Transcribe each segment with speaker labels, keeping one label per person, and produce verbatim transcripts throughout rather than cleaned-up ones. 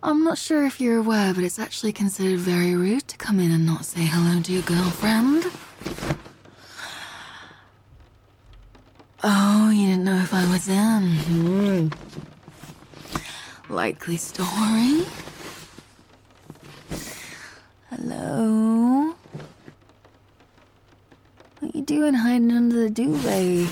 Speaker 1: I'm not sure if you're aware, but it's actually considered very rude to come in and not say hello to your girlfriend. Oh, you didn't know if I was in. Mm. Likely story. Hello? What you doing hiding under the duvet?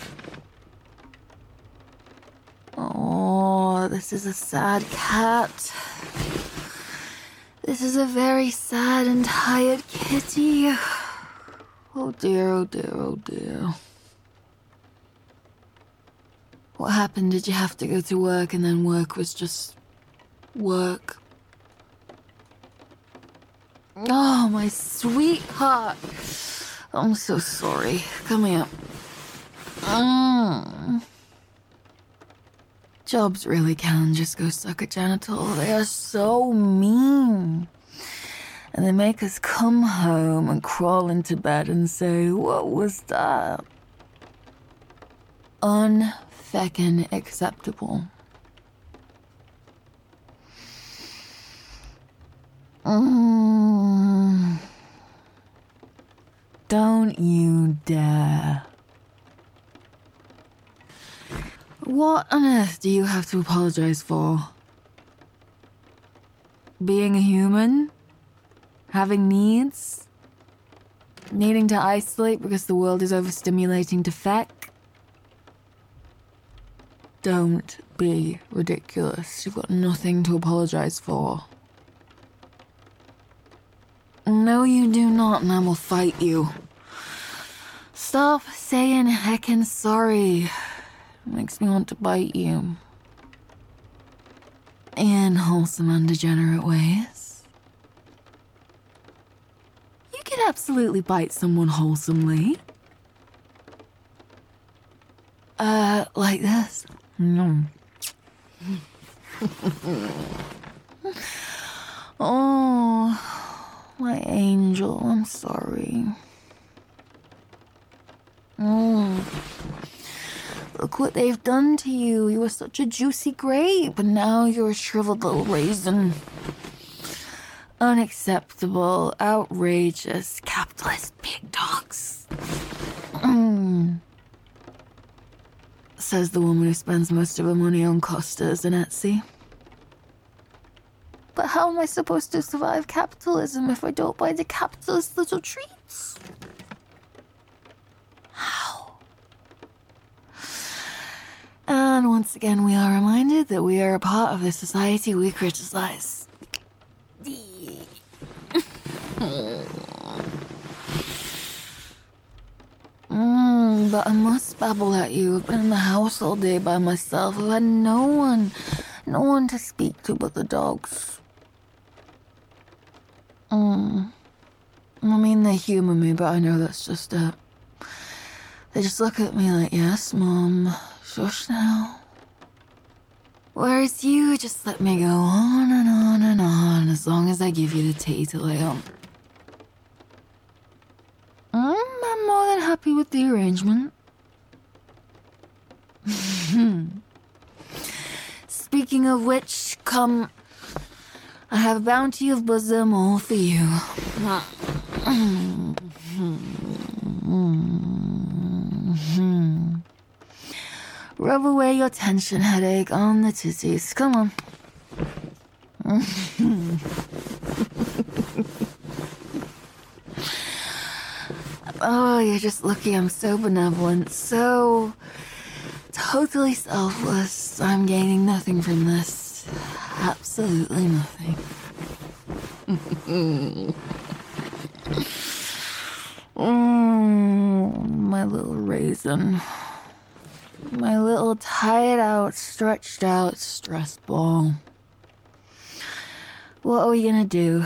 Speaker 1: Oh, this is a sad cat. This is a very sad and tired kitty. Oh dear, oh dear, oh dear. What happened? Did you have to go to work and then work was just work? Oh, my sweetheart. I'm so sorry. Come here. Mm. Jobs really can just go suck a genital. They are so mean. And they make us come home and crawl into bed and say, what was that? Unfeckin' acceptable. Mm. Don't you dare. What on earth do you have to apologize for? Being a human? Having needs? Needing to isolate because the world is overstimulating to feck? Don't be ridiculous. You've got nothing to apologize for. No, you do not, and I will fight you. Stop saying heckin' sorry. It makes me want to bite you. In wholesome, undegenerate ways. You can absolutely bite someone wholesomely. Uh, like this. No. Oh, my angel, I'm sorry. Mm. Look what they've done to you. You were such a juicy grape, and now you're a shriveled little raisin. Unacceptable, outrageous, capitalist pig dogs. Mm. Says the woman who spends most of her money on Costas and Etsy. But how am I supposed to survive capitalism if I don't buy the capitalist little treats? How? And once again, we are reminded that we are a part of the society we criticize. Mm, but I must babble at you. I've been in the house all day by myself. I've had no one, no one to speak to but the dogs. Mm. I mean, they humor me, but I know that's just it. They just look at me like, yes, Mom, shush now. Whereas you just let me go on and on and on as long as I give you the tea to lay on. Mm, I'm more than happy with the arrangement. Speaking of which, come... I have a bounty of bosom all for you. Rub away your tension headache on the titties. Come on. Oh, you're just lucky I'm so benevolent, so totally selfless. I'm gaining nothing from this. Absolutely nothing. Mm, my little raisin. My little tired out, stretched out stress ball. What are we gonna do?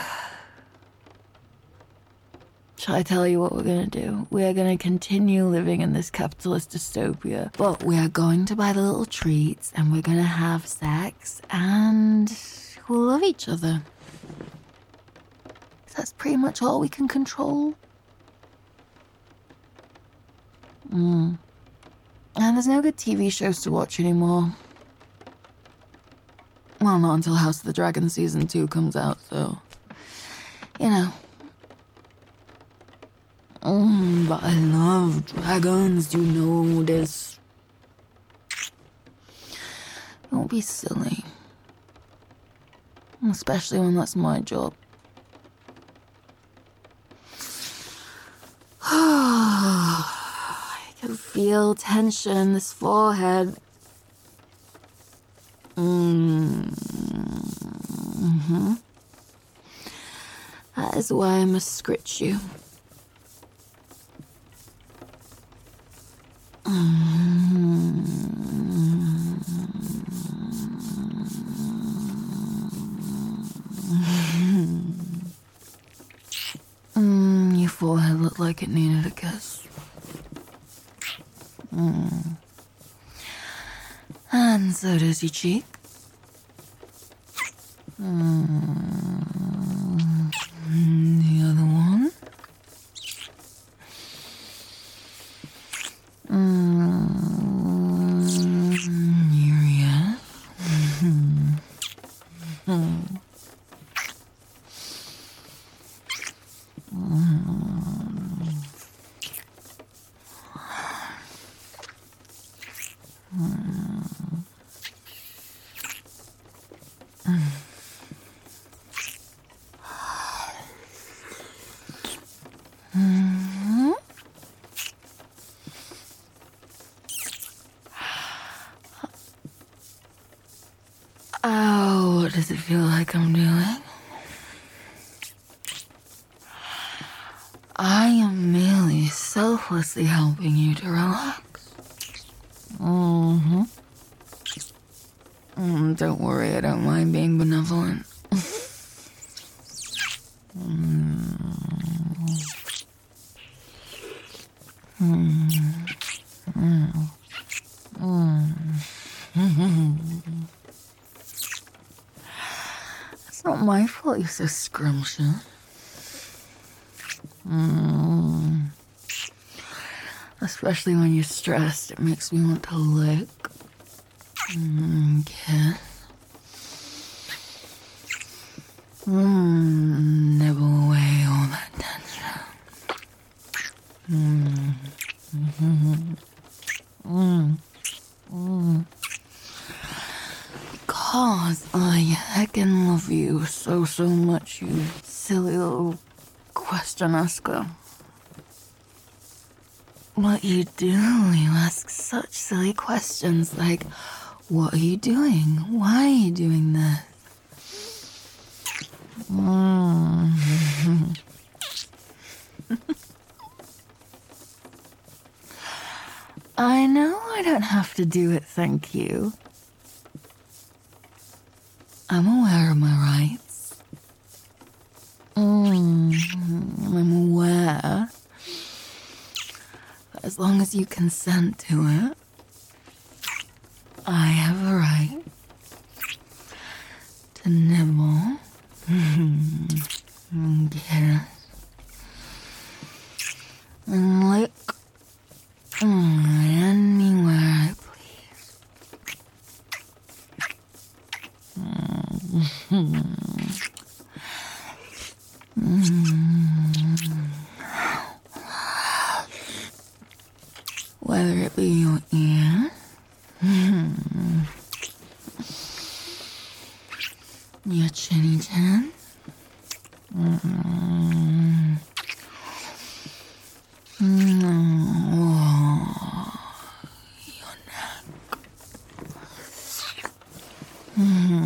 Speaker 1: Shall I tell you what we're gonna do? We are gonna continue living in this capitalist dystopia, but we are going to buy the little treats and we're gonna have sex and we'll love each other. That's pretty much all we can control. Mm. And there's no good T V shows to watch anymore. Well, not until House of the Dragon Season two comes out, so... You know. Mm, but I love dragons, you know this. Don't be silly. Especially when that's my job. I can feel tension in this forehead. Mm-hmm. That is why I must scritch you. Mm-hmm. Mm, your forehead looked like it needed a kiss. Mm. And so does your cheek. Mm. The other one. Mm. Your yes. Mm-hmm. Mm-hmm. Oh, what does it feel like I'm doing? I am merely selflessly helping you to relax. Mm-hmm. Mm, don't worry, I don't mind being benevolent. mm. Mm. Mm. Mm. It's not my fault you're so scrumptious. Mm. Especially when you're stressed, it makes me want to lick. Mm, kiss. Mm, nibble away all that tension. Mm. Mm-hmm. Mm. Mm. Because I heckin' love you so, so much, you silly little question asker. What you do, you ask such silly questions like, what are you doing? Why are you doing this? Mm. I know I don't have to do it, thank you. I'm aware of my rights. Mm. I'm aware. But as long as you consent to it, I have a right to nibble, and kiss, and lick anywhere I please. Whether it be your ear, your chinny chin, mm, mm, oh, your neck, mm,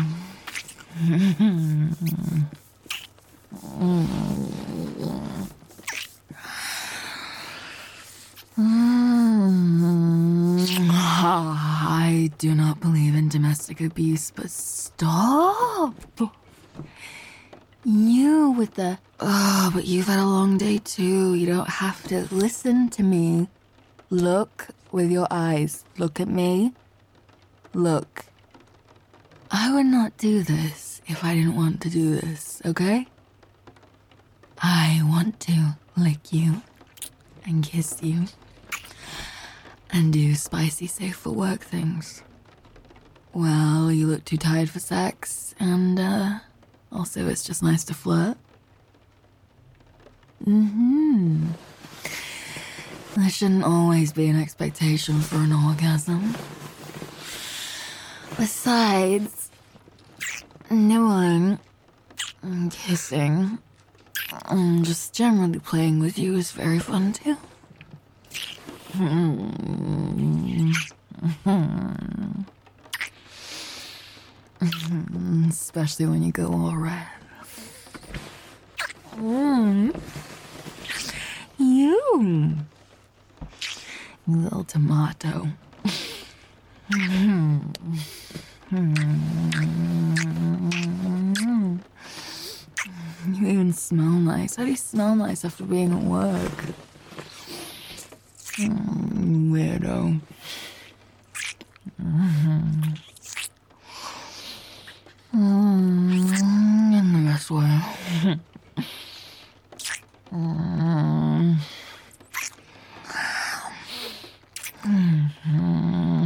Speaker 1: I do not believe in domestic abuse, but stop! You with the, oh, but you've had a long day too. You don't have to listen to me. Look with your eyes. Look at me. Look. I would not do this if I didn't want to do this, okay? I want to lick you and kiss you and do spicy safe for work things. Well, you look too tired for sex, and, uh, also it's just nice to flirt. Mm-hmm. There shouldn't always be an expectation for an orgasm. Besides, nibbling, and kissing, and just generally playing with you is very fun too. Mm-hmm. Mm-hmm. Especially when you go all red. Mm. You. You little tomato. Mm-hmm. Mm-hmm. You even smell nice. How do you smell nice after being at work? Mm, weirdo. Mm-hmm. Mm, in the best way. mm. Mm-hmm.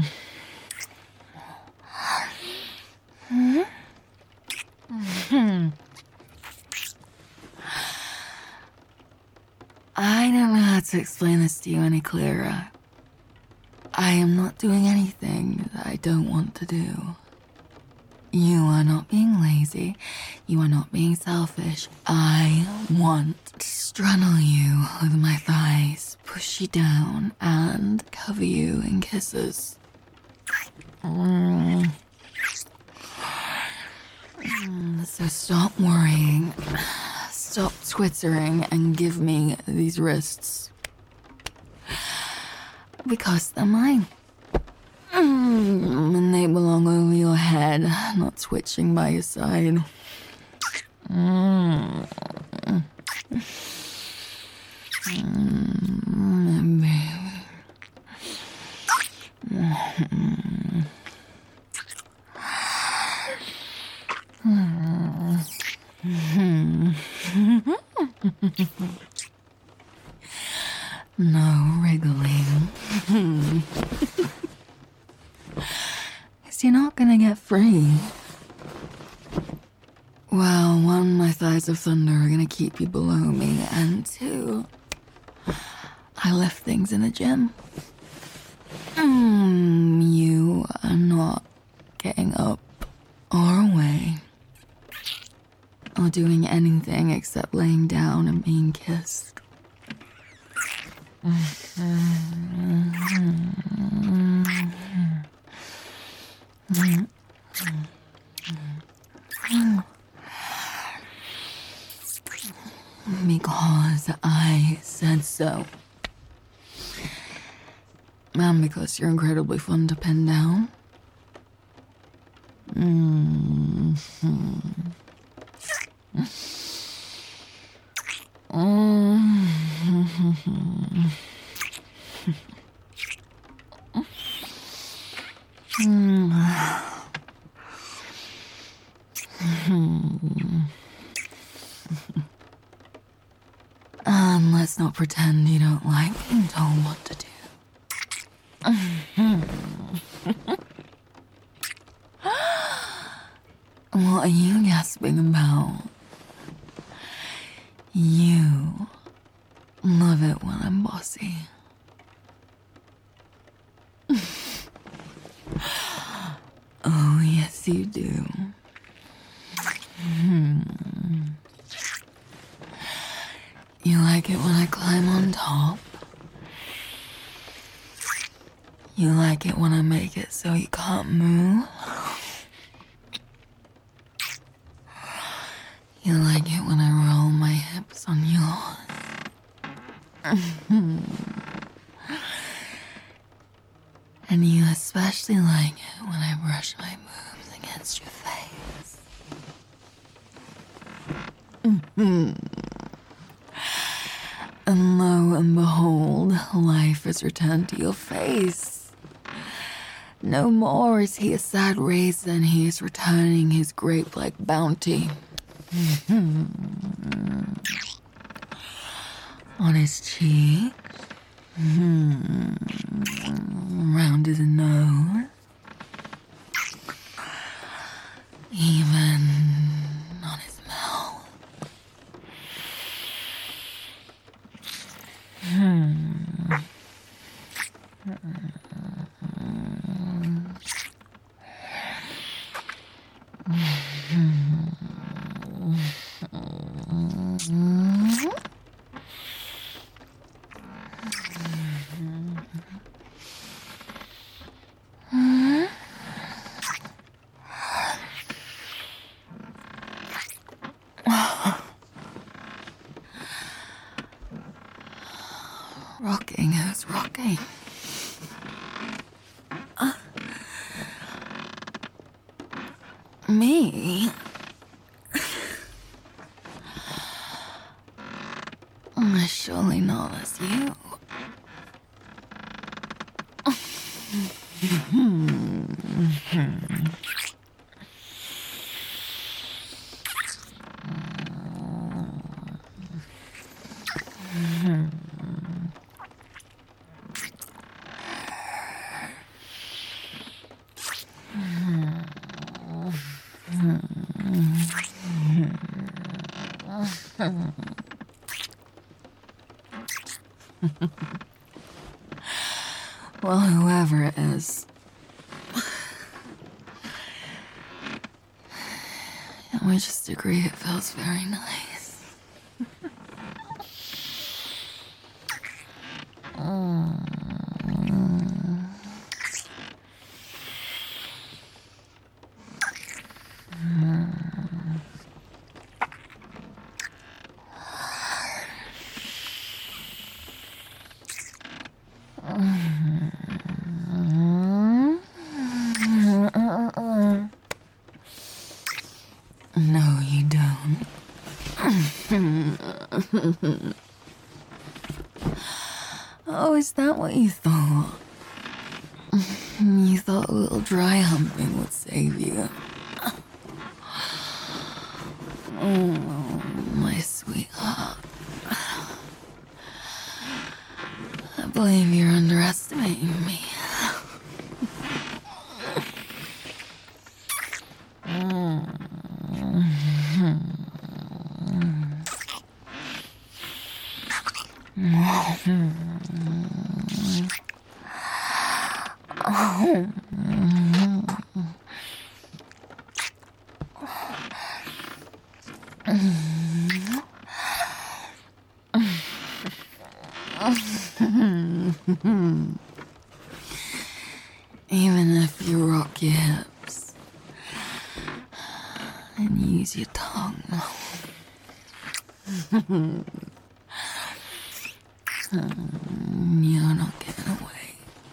Speaker 1: Mm-hmm. I don't know how to explain this to you any clearer. I am not doing anything that I don't want to do. You are not being lazy. You are not being selfish. I want to straddle you with my thighs, push you down, and cover you in kisses. Mm. Mm, so stop worrying. Stop twittering and give me these wrists. Because they're mine. Mm, and they belong over your head, not twitching by your side. Mm. Mm, baby. Mm. Mm. No wriggling. Because you're not gonna get free. Well, one, my thighs of thunder are gonna keep you below me, and two, I lift things in the gym. Mm, you are not getting up or away, or doing anything except laying down and being kissed. Because I said so. And because you're incredibly fun to pin down. Mm-hmm. Mm-hmm. And let's not pretend you don't like and don't want to do. What are you gasping about? You love it when I'm bossy. Oh, yes, you do. Hmm. You like it when I climb on top? You like it when I make it so you can't move? You like it when I roll my hips on yours? And you especially like it when I brush my moves against your face. Mm-hmm. And lo and behold, life has returned to your face. No more is he a sad raisin, he is returning his grape-like bounty. Mm-hmm. On his cheek. Mm-hmm. Around his nose. even on his mouth. Hmm. Rocking is rocking. Uh, me? Surely not as you. Well, whoever it is, we just agree it feels very nice. mm. No, you don't. Oh, is that what you thought? You thought a little dry humping would save you. Oh, my sweetheart. I believe you're underestimating me. Even if you rock your hips and use your tongue, you're not getting away.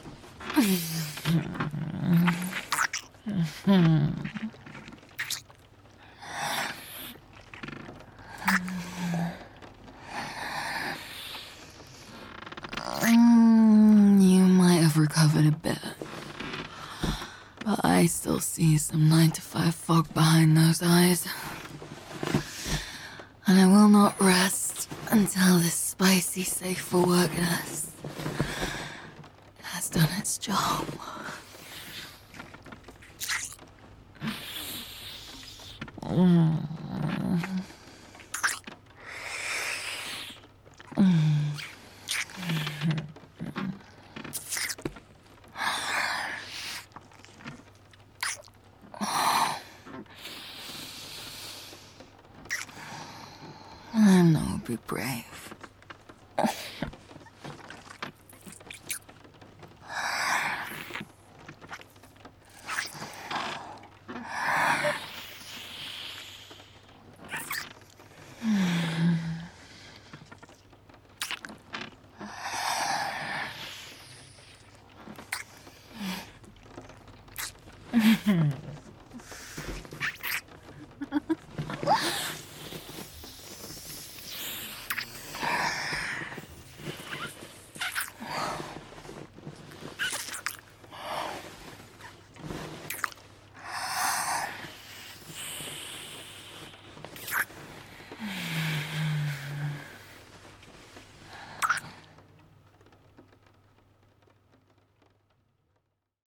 Speaker 1: You might have recovered a bit, but I still see some nine to five fog behind those eyes. And I will not rest until this spicy safe for workness has done its job. Mm. Mm. I know, be brave. Mm-hmm.